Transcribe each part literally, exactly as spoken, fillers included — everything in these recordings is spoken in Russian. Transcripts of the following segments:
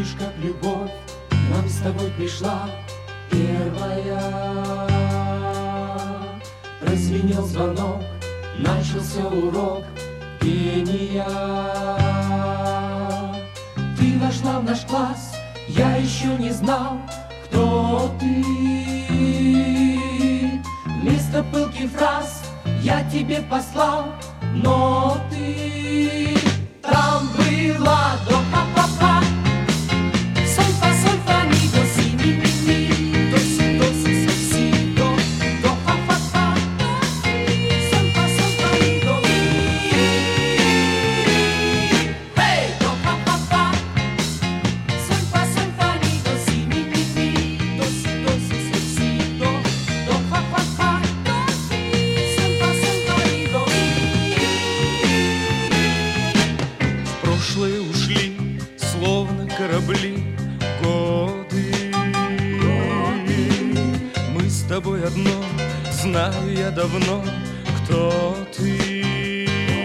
Помнишь, как любовь к нам с тобой пришла первая? Прозвенел звонок, начался урок пения. Ты вошла в наш класс, я еще не знал, кто ты. Вместо пылких фраз я тебе послал ноты. Там была до па-па-па, соль фа соль фа ми до си ми ми ми, до си до си соль си до, до фа фа фа, соль фа соль фа ми до ми. Hey, до па-па-па, соль фа соль фа ми до си ми ми ми, до си до си соль си до, до фа фа фа, соль фа соль фа ми до ми. В прошлое ушли, словно корабли, годы. Мы с тобой одно, знаю я давно, кто ты.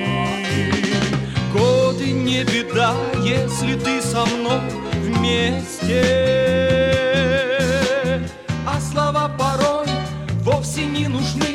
Годы не беда, если ты со мной вместе. А слова порой вовсе не нужны.